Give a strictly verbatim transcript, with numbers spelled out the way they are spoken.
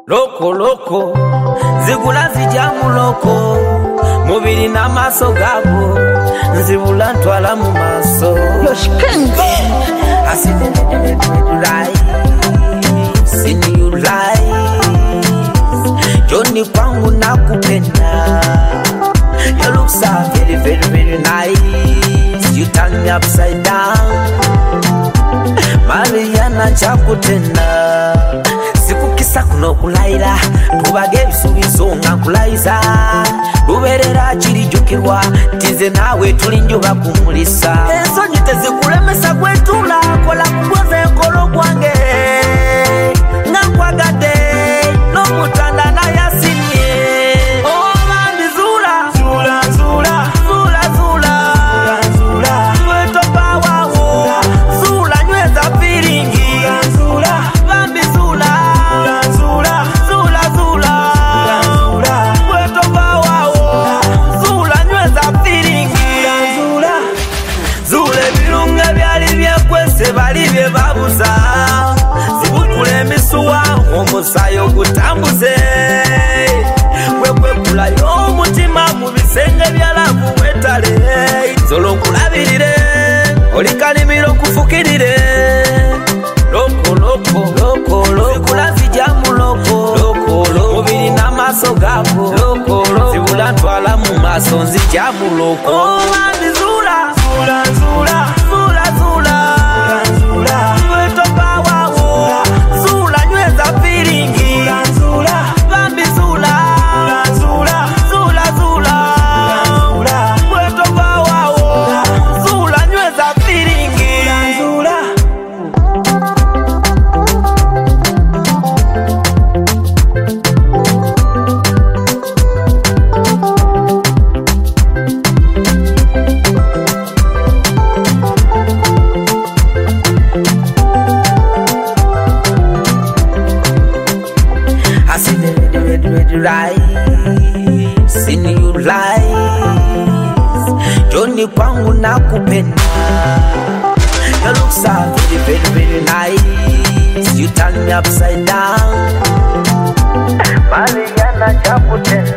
Loko loko zigula zijamu loko mubiri na maso gabo nzibula ntwala mu maso yoshikenge asine right sini you right Johnny kwangu nakupenda you look so very very very nice you turn me upside down Mariana chakutenda sikukisa kuno kulaira tubage bisubizo nka kulaiza ruberera kirijukirwa tize nawe tuli njuba kumulisa enso nyiteze kulemesa kwetula kola kugoze nkolo gwange ngakwagade no mutanda na yasinye oh bandi zula zula zula zula zula zula weto bawawo zula nyweza firingi zula bambi zula zula zula zula zula weto bawawo zula nyweza firingi zula zule birunga byali byekwese bali bye babuza zibukule misuwa omusayo gutambuze kwekwe kulayo omutima mu bisenge byalamu wetale zolo kulabirire olikalimiro kufukirire loko loko loko loko lazijamu loko loko loko mubiri na maso gabo loko loko zibula ntwala mu maso nzijamu loko oh zula zula zula zula zula zula weto bawawo zula nyweza firingi zula bambi zula zula zula zula zula weto bawawo zula nyweza firingi zula I see the red, red, red right seen you lies Johnny kwangu nakupenda you look so very, very, very nice you turn me upside down Mariana chakutenda